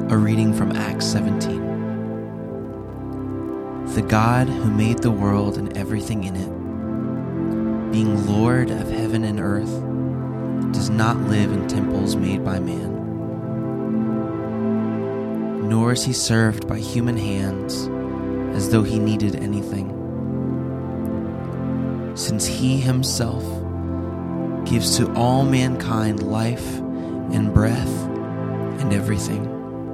A reading from Acts 17. The God who made the world and everything in it, being Lord of heaven and earth, does not live in temples made by man, nor is he served by human hands as though he needed anything, since he himself gives to all mankind life and breath and everything.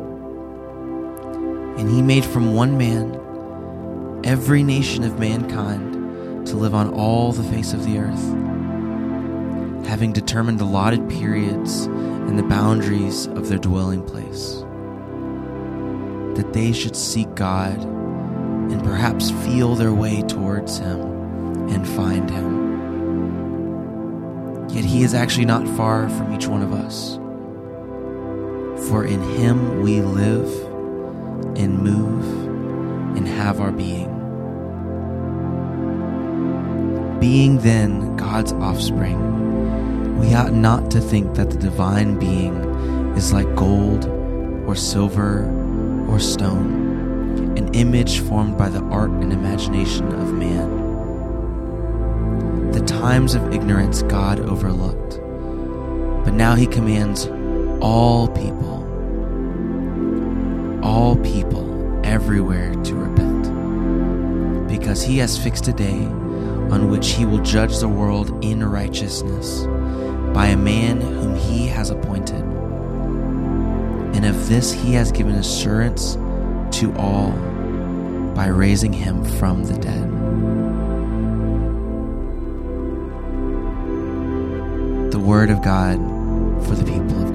And he made from one man every nation of mankind to live on all the face of the earth, having determined allotted periods and the boundaries of their dwelling place, that they should seek God and perhaps feel their way towards him and find him. Yet he is actually not far from each one of us, for in him we live and move and have our being. Being then God's offspring, we ought not to think that the divine being is like gold or silver or stone, an image formed by the art and imagination of man. The times of ignorance God overlooked, but now he commands all people everywhere to repent, because he has fixed a day on which he will judge the world in righteousness by a man whom he has appointed. And of this he has given assurance to all by raising him from the dead. The word of God for the people of